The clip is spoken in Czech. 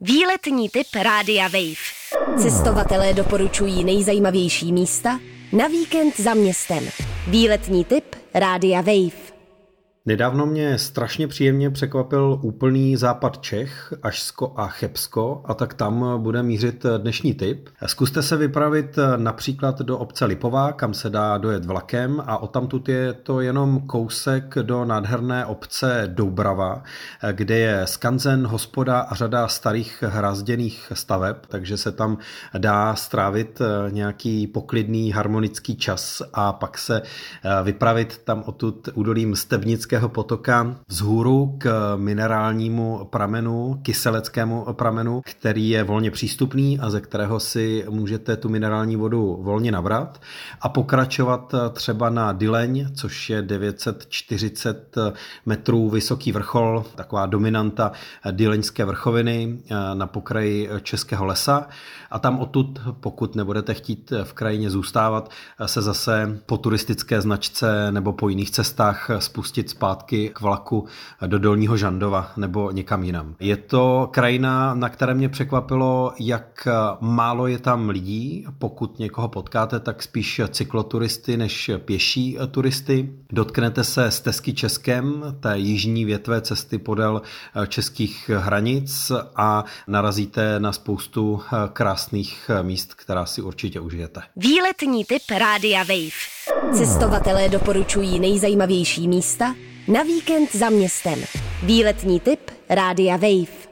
Výletní tip Rádia Wave. Cestovatelé doporučují nejzajímavější místa na víkend za městem. Výletní tip Rádia Wave. Nedávno mě strašně příjemně překvapil úplný západ Čech, Ašsko a Chebsko, a tak tam bude mířit dnešní tip. Zkuste se vypravit například do obce Lipová, kam se dá dojet vlakem, a odtamtud je to jenom kousek do nádherné obce Doubrava, kde je skanzen, hospoda a řada starých hrázděných staveb, takže se tam dá strávit nějaký poklidný harmonický čas a pak se vypravit tam odtud údolím Stebnického potoka vzhůru k minerálnímu pramenu, kyseleckému pramenu, který je volně přístupný a ze kterého si můžete tu minerální vodu volně nabrat, a pokračovat třeba na Dyleň, což je 940 metrů vysoký vrchol, taková dominanta Dyleňské vrchoviny na pokraji Českého lesa, a tam odtud, pokud nebudete chtít v krajině zůstávat, se zase po turistické značce nebo po jiných cestách spustit zpátky k vlaku do Dolního Žandova nebo někam jinam. Je to krajina, na které mě překvapilo, jak málo je tam lidí. Pokud někoho potkáte, tak spíš cykloturisty než pěší turisty. Dotknete se stezky Českem, té jižní větve cesty podél českých hranic, a narazíte na spoustu krásných míst, která si určitě užijete. Výletní tip Rádia Wave. Cestovatelé doporučují nejzajímavější místa na víkend za městem. Výletní tip Rádia Wave.